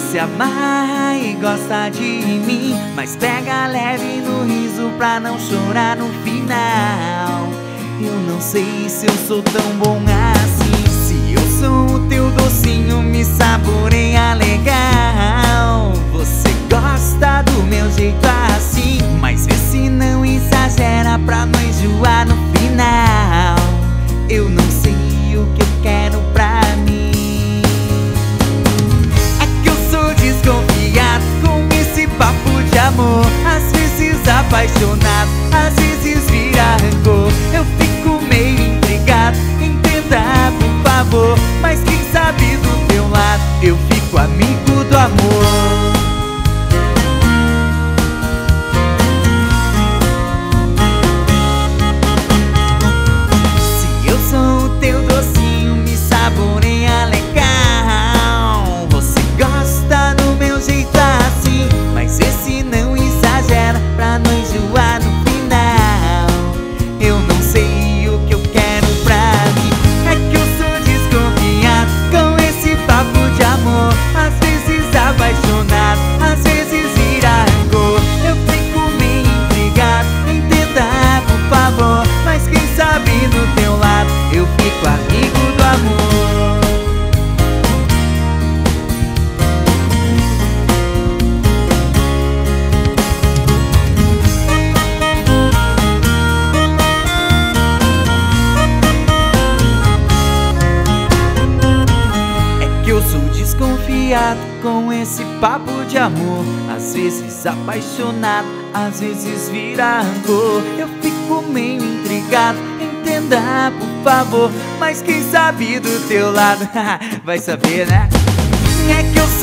se amarra e gosta de mim, mas pega leve no riso pra não chorar no final. Eu não sei se eu sou tão bom assim. Se eu sou o teu docinho, me saboreia legal. Você gosta do meu jeito assim, mas vê se não exagera pra não enjoar no final. Eu não sei o que eu quero pra mim. É que eu sou desconfiado com esse papo de amor. Às vezes apaixonado, às vezes vira rancor. Eu fico meio intrigado, entenda por favor. Mas quem sabe do teu lado eu fico amigo do amor. Eu sou desconfiado com esse papo de amor. Às vezes apaixonado, às vezes vira rancor. Eu fico meio intrigado, entenda por favor. Mas quem sabe do teu lado vai saber, né? É que eu